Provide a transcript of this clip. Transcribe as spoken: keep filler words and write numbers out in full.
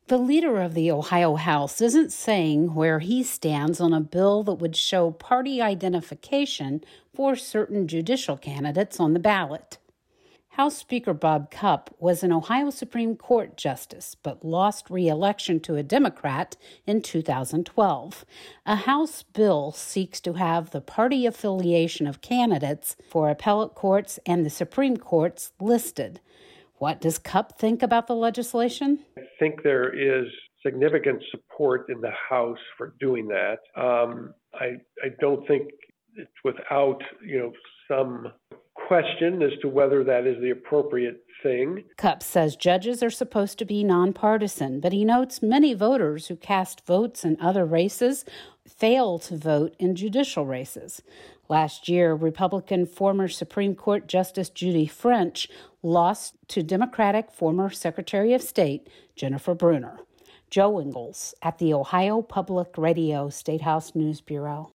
The leader of the Ohio House isn't saying where he stands on a bill that would show party identification for certain judicial candidates on the ballot. House Speaker Bob Cupp was an Ohio Supreme Court justice, but lost re-election to a Democrat in two thousand twelve. A House bill seeks to have the party affiliation of candidates for appellate courts and the Supreme Courts listed. What does Cupp think about the legislation? I think there is significant support in the House for doing that. Um, I, I don't think it's without, you know, some question as to whether that is the appropriate thing. Cupp says judges are supposed to be nonpartisan, but he notes many voters who cast votes in other races fail to vote in judicial races. Last year, Republican former Supreme Court Justice Judy French lost to Democratic former Secretary of State Jennifer Brunner. Joe Ingles at the Ohio Public Radio State House News Bureau.